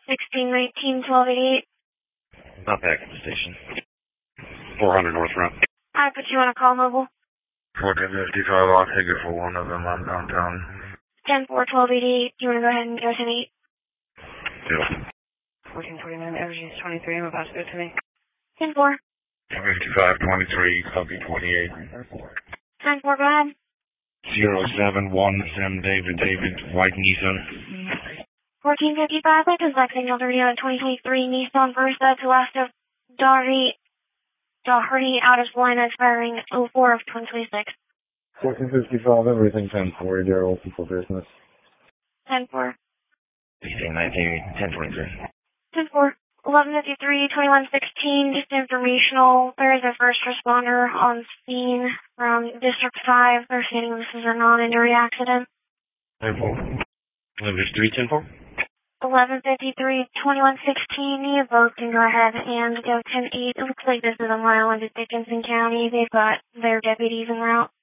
1619-1288. Not back at the station. 400 North Front. I put you on a call mobile. 1455, I'll take it for one of them. I'm downtown. 10-4-1288. Do you want to go ahead and go 10-8? Yeah. 1449, Evergy's 23. I'm about to go to me. 10-4. 5523, copy 28. 10-4, go ahead. 071, Sam David, White Nissan. 1455, that is like signal 30 out of 2023 Nissan Versa to last of Daugherty out of line expiring 04 of 2026. 1455, everything 10-4, they're open for business. 10-4. 1023. 10-4. 1153-2116, just informational. There is a first responder on scene from District 5. They're stating this is a non-injury accident. 10-4. Liver Street, 10-4. 1153-2116, you both can go ahead and go 10-8. It looks like this is a mile into Dickinson County. They've got their deputies en route.